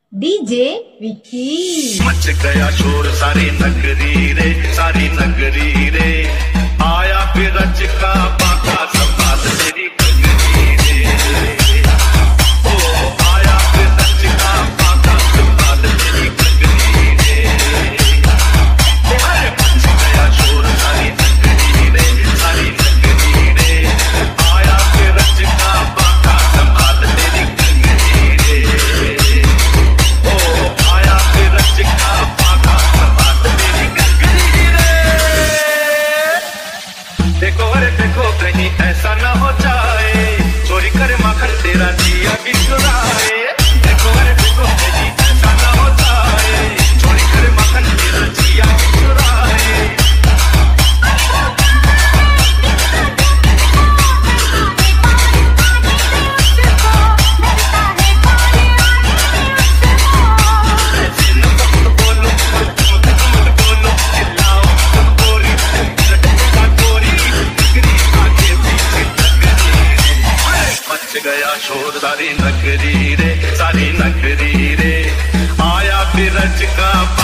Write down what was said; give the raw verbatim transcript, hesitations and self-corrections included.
DJ Vicky. Much गया शोर सारी नगरी रे, सारी नगरी रे, आया फिर रच का बाका संभाल तेरी गगरी रे, ओ आया फिर रच का बाका संभाल तेरी गगरी रे, अरे मच गया शोर सारी नगरी रे, सारी नगरी रे, आया फिर रच का बाका संभाल तेरी गगरी रे, देखो अरे देखो कहीं ऐसा न हो जाए, चोरी करे माखन तेरा जिया भी चुराए। देखो अरे देखो कहीं ऐसा न हो जाए, चोरी करे माखन तेरा जिया भी चुराए। गया शोर सारी नगरी रे, सारी नगरी रे, आया फिर रच का